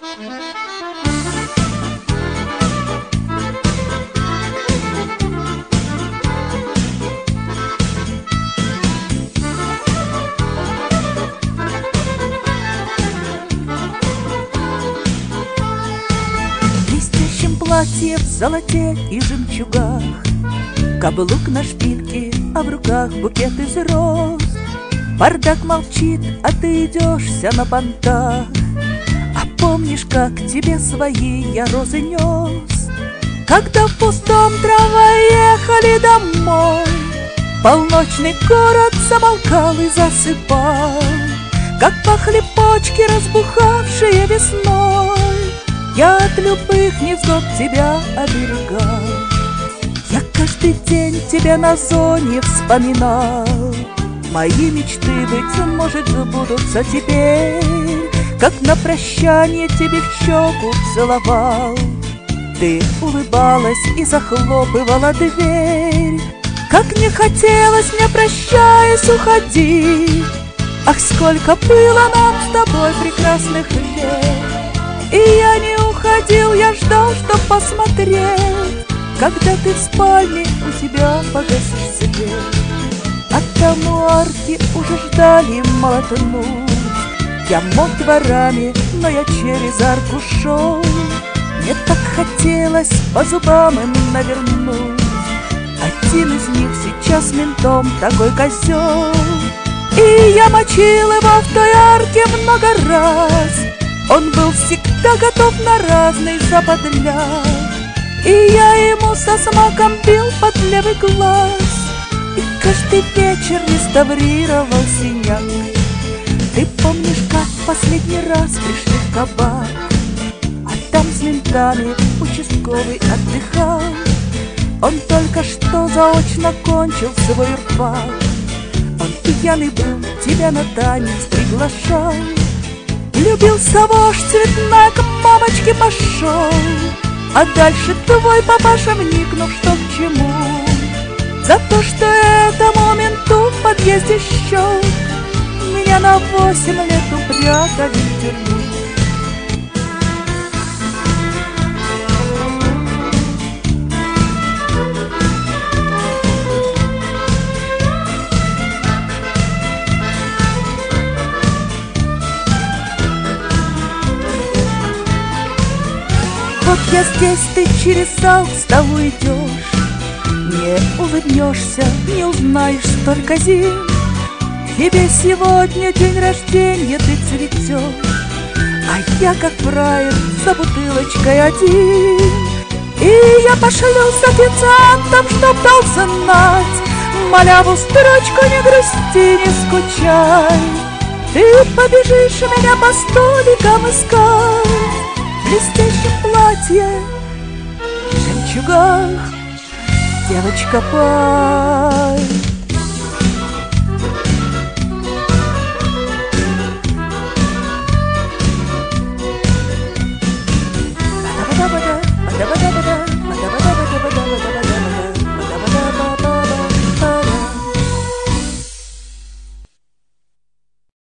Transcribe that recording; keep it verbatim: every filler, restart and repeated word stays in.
Платье в золоте и жемчугах, каблук на шпильке, а в руках букет из роз. Бардак молчит, а ты идешься на понтах. А помнишь, как тебе свои я розы нес? Когда в пустом трамвае ехали домой, полночный город замолкал и засыпал, как пахли почки, разбухавшие весной. Я от любых невзгод тебя оберегал, я каждый день тебя на зоне вспоминал. Мои мечты, быть может, сбудутся теперь, как на прощание тебе в щеку целовал. Ты улыбалась и захлопывала дверь, как не хотелось мне, прощаясь, уходить. Ах, сколько было нам с тобой прекрасных лет! И я не уходил, я ждал, чтоб посмотреть, когда ты в спальне у тебя погасишь свет. А там у арки уже ждали молотнуть. Я мог дворами, но я через арку шел. Мне так хотелось по зубам им навернуть. Один из них сейчас ментом такой козел, и я мочил его в той арке много раз. Он был всегда готов на разный заподляк, и я ему со смаком бил под левый глаз, и каждый вечер реставрировал синяк. Ты помнишь, как в последний раз пришли в кабак, а там с ментами участковый отдыхал. Он только что заочно кончил свой рфак. Он пьяный был, тебя на танец приглашал. Влюбился вождь цветной, к мамочке пошел, а дальше твой папаша, вникнув, что к чему, за то, что этому менту в подъезде счет, меня на восемь лет упрятали в тюрьму. Вот я здесь, ты через зал к столу идешь, не улыбнешься, не узнаешь столько зим. Тебе сегодня день рождения, ты цветешь, а я, как фраер, за бутылочкой один. И я пошлю с официантом, чтоб дал знать маляву строчку: не грусти, не скучай. Ты побежишь меня по столикам искать, в блестящем платье, в жемчугах, девочка, по